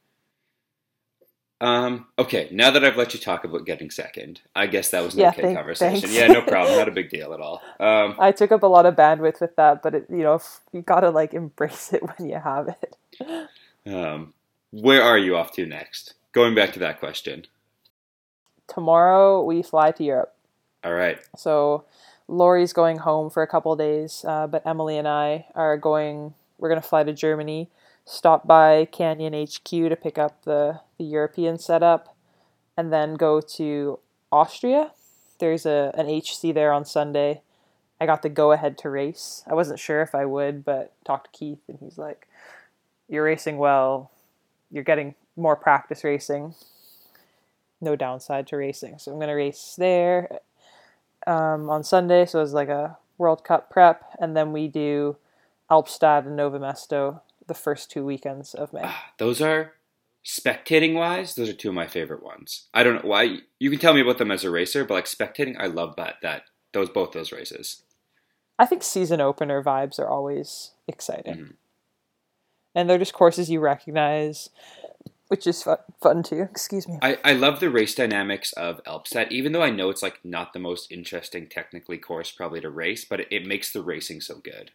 Um. Okay, now that I've let you talk about getting second, I guess that was an yeah, okay thank, conversation. Thanks. Yeah, no problem. Not a big deal at all. Um, I took up a lot of bandwidth with that, but it, you know, you gotta like embrace it when you have it. Um, where are you off to next? Going back to that question. Tomorrow we fly to Europe. All right. So Lori's going home for a couple of days, uh, but Emily and I are going, we're going to fly to Germany, stop by Canyon H Q to pick up the, the European setup, and then go to Austria. There's a an H C there on Sunday. I got the go-ahead to race. I wasn't sure if I would, but talked to Keith, and he's like, you're racing well. You're getting more practice racing. No downside to racing. So I'm going to race there um, on Sunday. So it's like a World Cup prep. And then we do Alpstad and Nove Mesto the first two weekends of May. Ah, those are, spectating-wise, those are two of my favorite ones. I don't know why. You can tell me about them as a racer, but like spectating, I love that, that those both those races. I think season opener vibes are always exciting. Mm-hmm. And they're just courses you recognize, which is fun, fun too. Excuse me. I, I love the race dynamics of Alpstad, even though I know it's like not the most interesting technically course probably to race, but it, it makes the racing so good.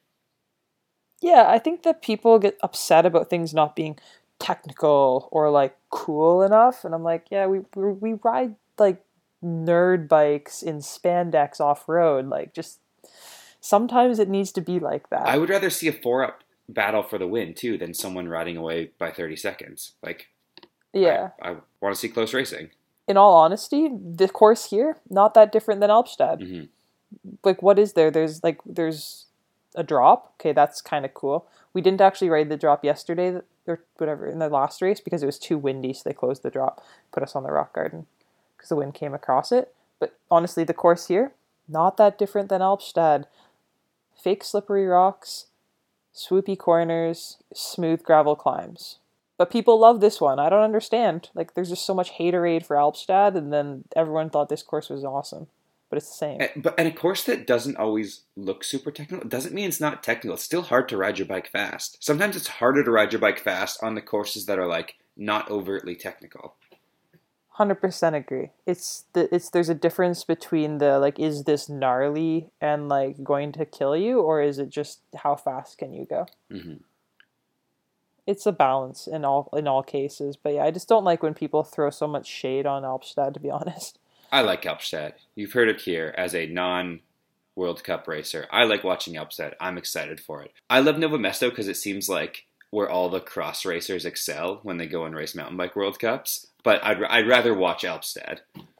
Yeah, I think that people get upset about things not being technical or like cool enough, and I'm like, yeah, we we, we ride like nerd bikes in spandex off road. Like, just sometimes it needs to be like that. I would rather see a four up battle for the win too than someone riding away by thirty seconds. Like, yeah, I, I want to see close racing. In all honesty, the course here not that different than Alpstad. Mm-hmm. Like, what is there? There's like there's a drop. Okay, that's kind of cool. We didn't actually ride the drop yesterday or whatever in the last race because it was too windy, so they closed the drop, put us on the rock garden because the wind came across it. But honestly, the course here not that different than Alpstad. Fake slippery rocks, swoopy corners, smooth gravel climbs. But people love this one. I don't understand. Like, there's just so much haterade for Alpstad, and then everyone thought this course was awesome. But it's the same. And, but and a course that doesn't always look super technical doesn't mean it's not technical. It's still hard to ride your bike fast. Sometimes it's harder to ride your bike fast on the courses that are like not overtly technical. one hundred percent agree. It's the it's there's a difference between the like, is this gnarly and like going to kill you, or is it just how fast can you go? Mm-hmm. It's a balance in all in all cases. But yeah, I just don't like when people throw so much shade on Alpstad, to be honest. I like Alpstad. You've heard it here as a non-World Cup racer. I like watching Alpstad. I'm excited for it. I love Nove Mesto because it seems like where all the cross racers excel when they go and race mountain bike World Cups. But I'd, I'd rather watch Alpstad.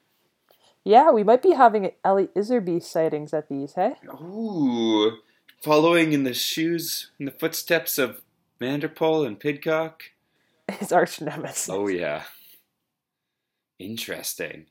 Yeah, we might be having Ellie Iserby sightings at these, hey? Ooh, following in the shoes, in the footsteps of Vanderpool and Pidcock. His arch nemesis. Oh, yeah. Interesting.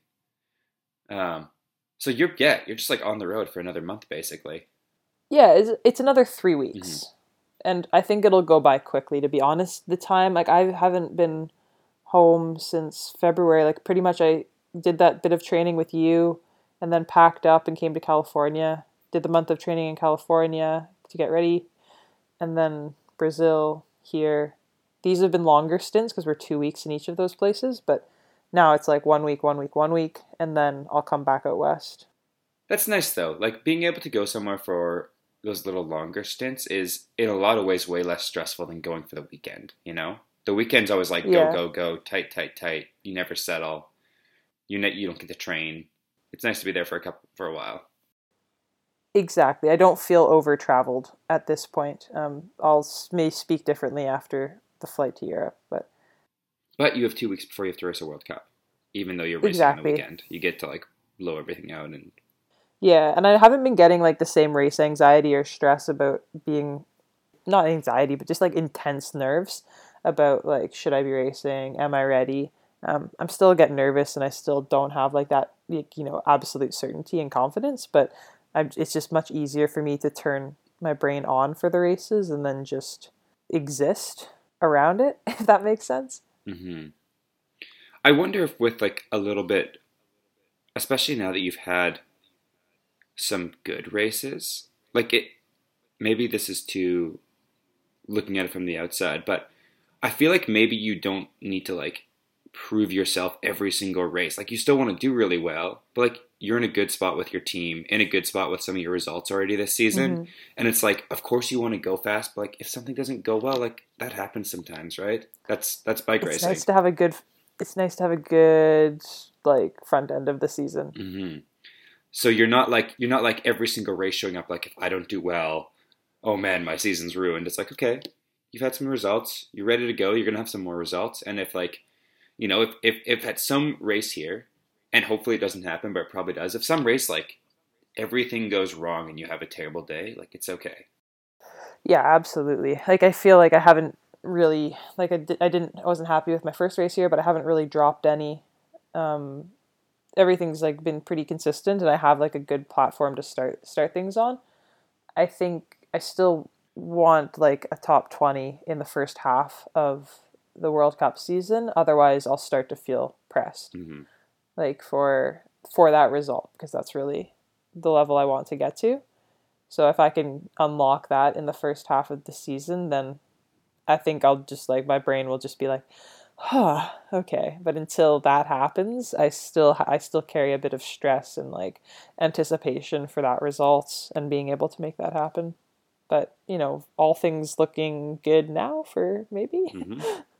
Um, so you're yeah, you're just like on the road for another month basically. Yeah, it's, it's another three weeks. Mm-hmm. And I think it'll go by quickly, to be honest. The time, like, I haven't been home since February. Like, pretty much I did that bit of training with you and then packed up and came to California. Did the month of training in California to get ready. And then Brazil, here. These have been longer stints because we're two weeks in each of those places. But now it's like one week, one week, one week. And then I'll come back out west. That's nice though. Like being able to go somewhere for those little longer stints is in a lot of ways way less stressful than going for the weekend, you know? The weekend's always like Yeah. go, go, go, tight, tight, tight. You never settle. You ne- you don't get to train. It's nice to be there for a couple for a while. Exactly. I don't feel over-traveled at this point. Um, I'll s- may speak differently after the flight to Europe, but But you have two weeks before you have to race a World Cup. Even though you're racing on exactly. the weekend. You get to like blow everything out and Yeah, and I haven't been getting like the same race anxiety or stress about being, not anxiety, but just like intense nerves about like, should I be racing? Am I ready? Um, I'm still getting nervous and I still don't have like that, like, you know, absolute certainty and confidence, but I'm, it's just much easier for me to turn my brain on for the races and then just exist around it, if that makes sense. mm-hmm. I wonder if with like a little bit, especially now that you've had some good races, like it, maybe this is too looking at it from the outside, but I feel like maybe you don't need to like prove yourself every single race. Like you still want to do really well, but like you're in a good spot with your team, in a good spot with some of your results already this season. Mm-hmm. And it's like, of course you want to go fast, but like if something doesn't go well, like that happens sometimes, right? That's that's bike It's racing. nice to have a good, it's nice to have a good like front end of the season. Mm-hmm. So you're not like you're not like every single race showing up like if I don't do well, oh man, my season's ruined. It's like, okay, you've had some results, you're ready to go, you're gonna have some more results. And if like, you know, if if, if at some race here, and hopefully it doesn't happen, but it probably does, if some race like everything goes wrong and you have a terrible day, like it's okay. Yeah, absolutely. Like I feel like I haven't really like I, di- I didn't I wasn't happy with my first race here, but I haven't really dropped any. Um, everything's like been pretty consistent, and I have like a good platform to start start things on. I think I still want like a top twenty in the first half of the World Cup season. Otherwise, I'll start to feel pressed, Mm-hmm. like for for that result, because that's really the level I want to get to. So if I can unlock that in the first half of the season, then I think I'll just like my brain will just be like, huh, okay. But until that happens, I still I still carry a bit of stress and like anticipation for that result and being able to make that happen. But you know, all things looking good now for maybe. Mm-hmm.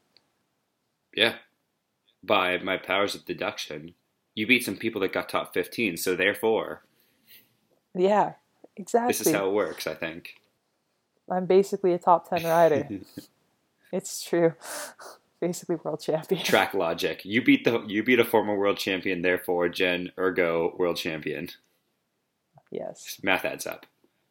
Yeah. By my powers of deduction, you beat some people that got top fifteen, so therefore, Yeah, exactly. this is how it works, I think. I'm basically a top ten rider. It's true. Basically world champion. Track logic. You beat the you beat a former world champion, therefore Jen ergo world champion. Yes. Math adds up.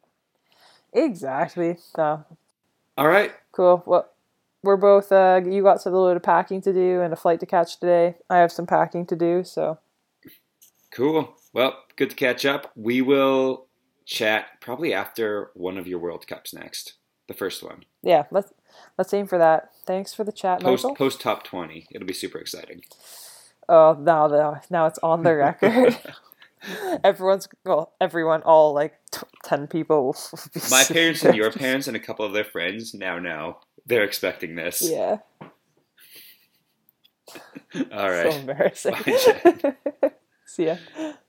Exactly. So, all right. Cool. Well, we're both uh you got some little bit of packing to do and a flight to catch today. I have some packing to do, so cool. Well, good to catch up. We will chat probably after one of your World Cups next. The first one. Yeah, let's let's aim for that. Thanks for the chat, post, Michael. Post top twenty. It'll be super exciting. Oh, now the now it's on the record. Everyone's well, everyone, all like t- ten people. Will be My parents and your parents and a couple of their friends now know they're expecting this. Yeah. All right. So embarrassing. Bye, Jen. See ya.